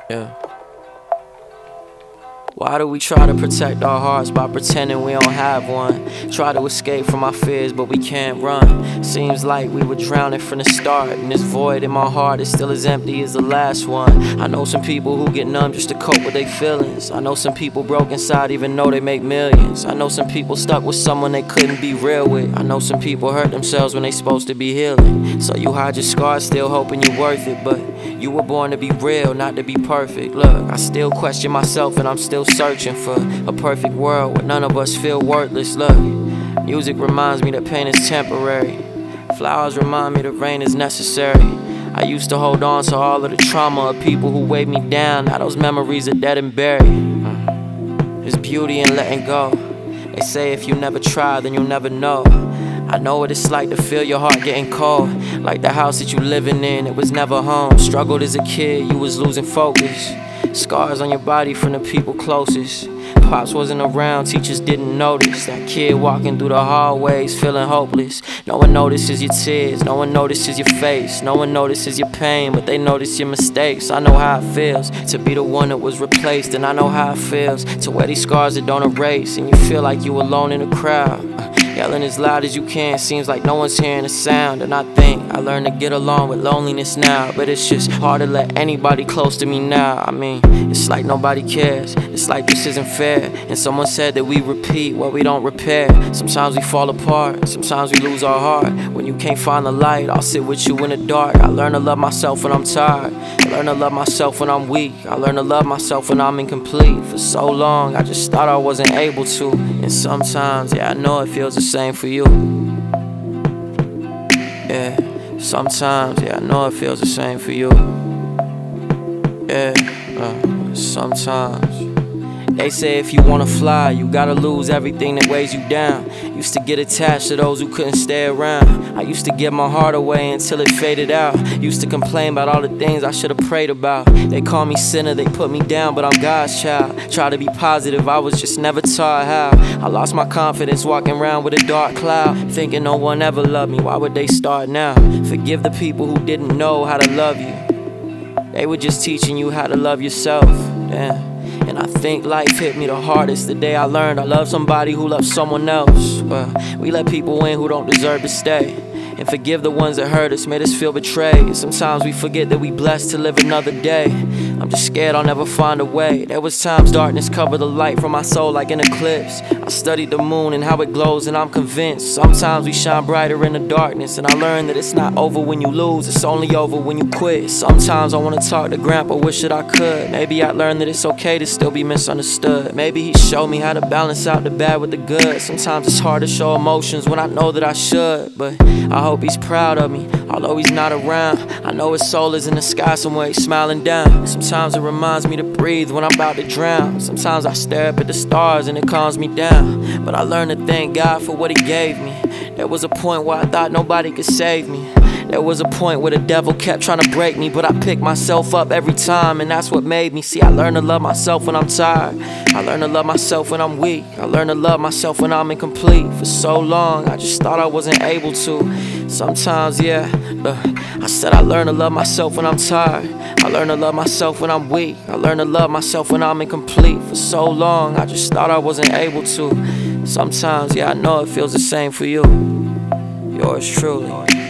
Yeah. Why do we try to protect our hearts by pretending we don't have one? Try to escape from our fears, but we can't run. Seems like we were drowning from the start, and this void in my heart is still as empty as the last one. I know some people who get numb just to cope with their feelings. I know some people broke inside even though they make millions. I know some people stuck with someone they couldn't be real with. I know some people hurt themselves when they supposed to be healing. So you hide your scars still hoping you're worth it, but you were born to be real, not to be perfect. Look, I still question myself and I'm still searching for a perfect world where none of us feel worthless. Look, music reminds me that pain is temporary. Flowers remind me that rain is necessary. I used to hold on to all of the trauma of people who weighed me down. Now those memories are dead and buried. There's beauty in letting go. They say if you never try, then you'll never know. I know what it's like to feel your heart getting cold, like the house that you living in, it was never home. Struggled as a kid, you was losing focus. Scars on your body from the people closest. Pops wasn't around, teachers didn't notice. That kid walking through the hallways feeling hopeless. No one notices your tears, no one notices your face. No one notices your pain, but they notice your mistakes. I know how it feels to be the one that was replaced, and I know how it feels to wear these scars that don't erase. And you feel like you alone in the crowd, yelling as loud as you can, seems like no one's hearing a sound. And I think I learned to get along with loneliness now, but it's just hard to let anybody close to me now. I mean, it's like nobody cares, it's like this isn't fair. And someone said that we repeat what we don't repair. Sometimes we fall apart, sometimes we lose our heart. When you can't find the light, I'll sit with you in the dark. I learn to love myself when I'm tired, I learn to love myself when I'm weak, I learn to love myself when I'm incomplete. For so long, I just thought I wasn't able to. And sometimes, yeah, I know it feels the same for you. Yeah, sometimes, yeah, I know it feels the same for you. Yeah, sometimes. They say if you wanna fly, you gotta lose everything that weighs you down. Used to get attached to those who couldn't stay around. I used to give my heart away until it faded out. Used to complain about all the things I should've prayed about. They call me sinner, they put me down, but I'm God's child. Try to be positive, I was just never taught how. I lost my confidence walking around with a dark cloud, thinking no one ever loved me, why would they start now? Forgive the people who didn't know how to love you. They were just teaching you how to love yourself. Damn. And I think life hit me the hardest the day I learned I love somebody who loves someone else. Well, we let people in who don't deserve to stay, and forgive the ones that hurt us, made us feel betrayed. Sometimes we forget that we blessed to live another day. I'm just scared I'll never find a way. There was times darkness covered the light from my soul like an eclipse. I studied the moon and how it glows, and I'm convinced sometimes we shine brighter in the darkness. And I learned that it's not over when you lose, it's only over when you quit. Sometimes I wanna talk to Grandpa, wish that I could. Maybe I'd learn that it's okay to still be misunderstood. Maybe he showed me how to balance out the bad with the good. Sometimes it's hard to show emotions when I know that I should, but I hope he's proud of me, although he's not around. I know his soul is in the sky somewhere, he's smiling down. Sometimes it reminds me to breathe when I'm about to drown. Sometimes I stare up at the stars and it calms me down. But I learned to thank God for what he gave me. There was a point where I thought nobody could save me. There was a point where the devil kept trying to break me, but I picked myself up every time, and that's what made me. See, I learned to love myself when I'm tired, I learned to love myself when I'm weak, I learned to love myself when I'm incomplete. For so long, I just thought I wasn't able to. Sometimes, yeah, I said I learned to love myself when I'm tired, I learned to love myself when I'm weak, I learned to love myself when I'm incomplete. For so long, I just thought I wasn't able to. Sometimes, yeah, I know it feels the same for you. Yours truly.